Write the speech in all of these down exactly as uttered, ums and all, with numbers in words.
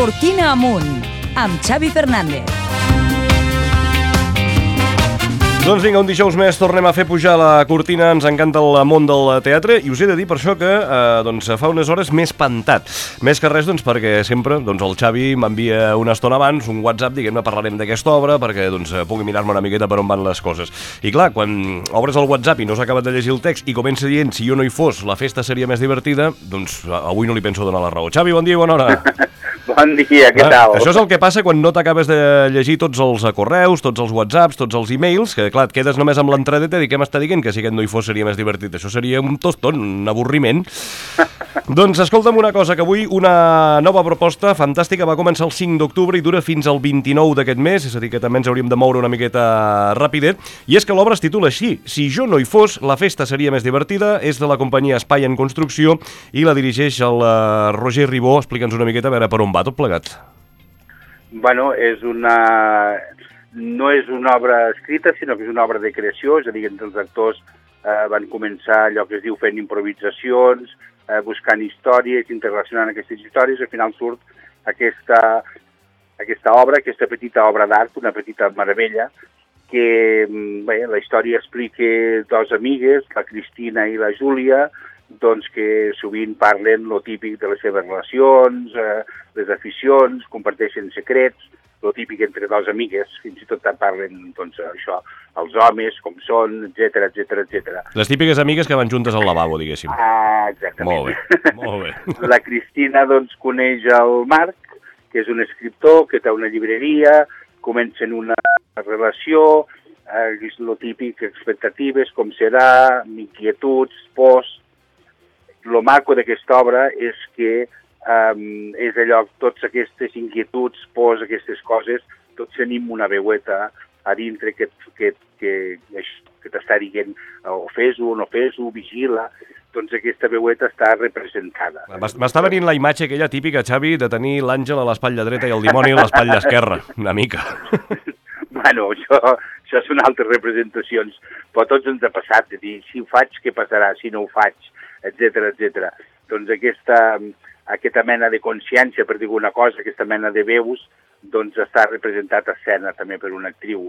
Cortina amunt, amb Xavi Fernández. Doncs vinga, un dijous més tornem a fer pujar la cortina. Ens encanta el món del teatre i us he de dir per això que eh, doncs, fa unes hores m'he espantat. Més que res doncs, perquè sempre doncs, el Xavi m'envia una estona abans un WhatsApp, diguem-ne, parlarem d'aquesta obra perquè doncs, pugui mirar-me una miqueta per on van les coses. I clar, quan obres el WhatsApp i no s'ha acabat de llegir el text i comença dient si jo no hi fos la festa seria més divertida, doncs avui no li penso donar la raó. Xavi, bon dia i bona hora. Bon dia, què tal? Ah, això és el que passa quan no t'acabes de llegir tots els correus, tots els whatsapps, tots els e-mails, que clar, et quedes només amb l'entradeta i què m'està dient que si aquest no hi fos seria més divertit. Això seria un toston, un avorriment. Doncs escolta'm una cosa, que avui una nova proposta fantàstica va començar el cinc d'octubre i dura fins al vint-i-nou d'aquest mes, és a dir, que també ens hauríem de moure una miqueta ràpidet, i és que l'obra es titula així: Si jo no hi fos, la festa seria més divertida. És de la companyia Espai en Construcció i la dirigeix el uh, Roger Ribó. Explica'ns una miqueta a veure per on va tot plegat. Bueno, és una... no és una obra escrita, sinó que és una obra de creació, és a dir, entre els actors eh, van començar allò que es diu fent improvisacions, eh, buscant històries, interrelacionant aquestes històries, i al final surt aquesta, aquesta obra, aquesta petita obra d'art, una petita meravella, que bé, la història explica dos amigues, la Cristina i la Júlia, doncs que sovint parlen lo típic de les seves relacions, eh, les aficions, comparteixen secrets, lo típic entre dos amigues, fins i tot parlen, doncs, això, els homes, com són, etcètera, etcètera, etcètera. Les típiques amigues que van juntes al lavabo, diguéssim. Ah, exactament. Molt bé, molt bé. La Cristina, doncs, coneix el Marc, que és un escriptor, que té una llibreria, comencen una relació, eh, és lo típic, expectatives, com serà, inquietuds, pors. Lo maco d'aquesta obra és que Um, és allò, totes aquestes inquietuds, pors, aquestes coses, tots tenim una veueta a dintre que, que, que, que t'està dient o fes-ho o no fes-ho, vigila, doncs aquesta veueta està representada. M'està venint la imatge aquella típica, Xavi, de tenir l'àngel a l'espatlla dreta i el dimoni a l'espatlla esquerra, una mica. Bueno, això, això són altres representacions, però tots ens ha passat, de dir, si ho faig, què passarà, si no ho faig, etcètera, etcètera. Doncs aquesta... aquesta mena de consciència, per dir una cosa, aquesta mena de veus, doncs està representat a escena també per una actriu.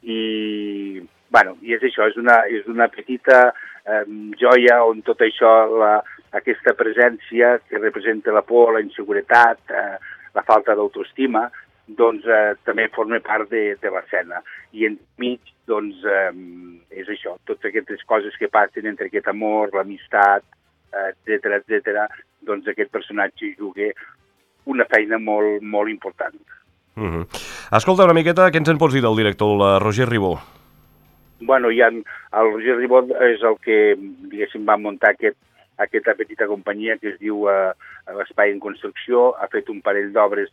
I, bueno, i és això, és una, és una petita eh, joia on tot això, la, aquesta presència que representa la por, la inseguretat, eh, la falta d'autoestima, doncs eh, també forma part de, de l'escena. I enmig, doncs, eh, és això, totes aquestes coses que passen entre aquest amor, l'amistat, etcètera, etcètera, doncs aquest personatge juga una feina molt, molt important. Mm-hmm. Escolta una miqueta, què ens en pots dir del director, el Roger Ribó? Bueno, ja, el Roger Ribó és el que, diguéssim, va muntar aquest, aquesta petita companyia que es diu eh, Espai en Construcció, ha fet un parell d'obres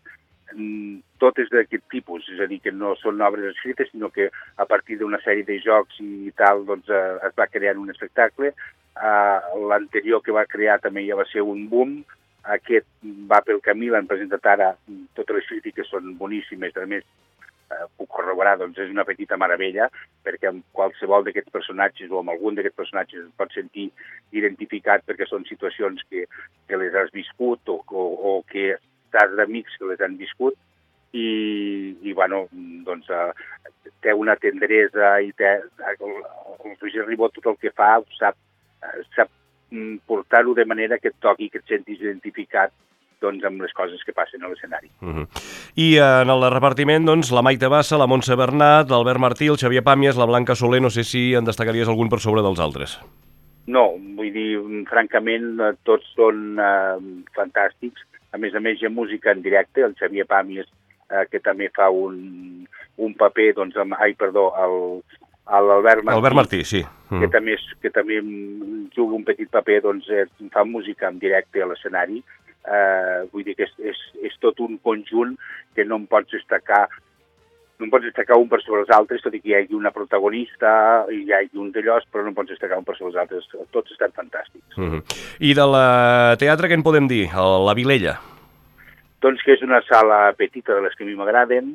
totes d'aquest tipus, és a dir, que no són obres escrites, sinó que a partir d'una sèrie de jocs i tal, doncs eh, es va crear un espectacle. Uh, l'anterior que va crear també ja va ser un boom, aquest va pel camí, l'han presentat ara, totes les crítiques són boníssimes, a més uh, puc corroborar, doncs és una petita meravella, perquè amb qualsevol d'aquests personatges o amb algun d'aquests personatges es pot sentir identificat perquè són situacions que, que les has viscut o, o, o que estàs d'amics que les han viscut i, i bueno, doncs uh, té una tendresa i té, el, el Roger Ribó tot el que fa ho sap, sap portar-ho de manera que et toqui, que et sentis identificat doncs, amb les coses que passen a l'escenari. Uh-huh. I en el repartiment, doncs, la Maite Bassa, la Montse Bernat, l'Albert Martí, el Xavier Pàmies, la Blanca Soler, no sé si en destacaries algun per sobre dels altres. No, vull dir, francament, tots són uh, fantàstics. A més a més, hi ha música en directe, el Xavier Pàmies, uh, que també fa un, un paper, doncs, amb, ai, perdó, el... l'Albert Martí, Albert Martí, sí. Mm. que, també és, que també juga un petit paper, doncs eh, fa música en directe a l'escenari. Eh, vull dir que és, és, és tot un conjunt que no em pots destacar, no em pots destacar un per sobre els altres, tot i que hi hagi una protagonista, hi hagi un d'allòs, però no em pots destacar un per sobre els altres. Tots estan fantàstics. Mm. I de la teatre què en podem dir? La Vilella? Doncs que és una sala petita de les que a mi m'agraden,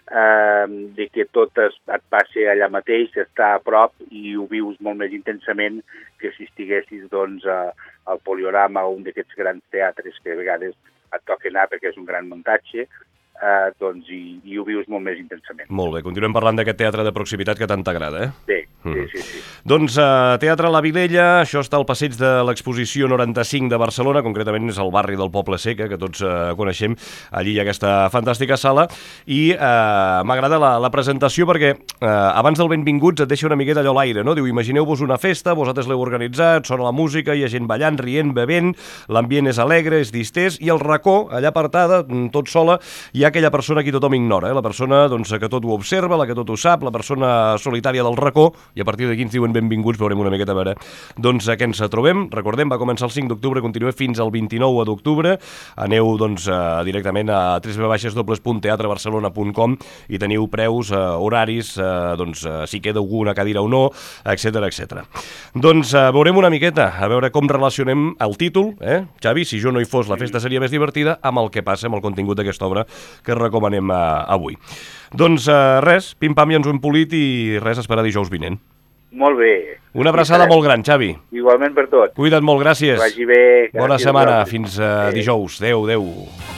eh, de que tot es, et passi allà mateix, està a prop i ho vius molt més intensament que si estiguessis doncs, a, al Poliorama o un d'aquests grans teatres que a vegades et toca anar perquè és un gran muntatge, eh, doncs, i, i ho vius molt més intensament. Molt bé, continuem parlant d'aquest teatre de proximitat que tant t'agrada, eh? Bé, sí, sí, sí. Doncs uh, Teatre La Vilella, això està al passeig de l'exposició noranta-cinc de Barcelona, concretament és el barri del Poble Sec, que tots uh, coneixem, allí hi ha aquesta fantàstica sala, i uh, m'agrada la, la presentació perquè uh, abans del benvinguts et deixa una miqueta allò a l'aire, no? Diu, imagineu-vos una festa, vosaltres l'heu organitzat, sona la música, hi ha gent ballant, rient, bevent, l'ambient és alegre, és distès, i al racó, allà apartada, tot sola, hi ha aquella persona que tothom ignora, eh? La persona doncs, que tot ho observa, la que tot ho sap, la persona solitària del racó, i a partir d'aquí ens diuen benvinguts, veurem una miqueta a veure doncs a què ens trobem. Recordem, va començar el cinc d'octubre, continua fins al vint-i-nou d'octubre. Aneu doncs uh, directament a w w w punt teatre barcelona punt com i teniu preus, uh, horaris, uh, doncs uh, si queda alguna cadira o no, etcètera, etcètera. Doncs uh, veurem una miqueta, a veure com relacionem el títol, eh? Xavi, si jo no hi fos, la festa seria més divertida, amb el que passa, amb el contingut d'aquesta obra que recomanem uh, avui. Doncs uh, res, pim-pam, ja ens ho hem polit i res, esperar dijous vinent. Molt bé. Una abraçada molt gran, Xavi. Igualment per tot. Cuida't molt, gràcies. Vagi bé. Bona Gràcies, setmana, gràcies. fins uh, dijous. Adéu, adéu.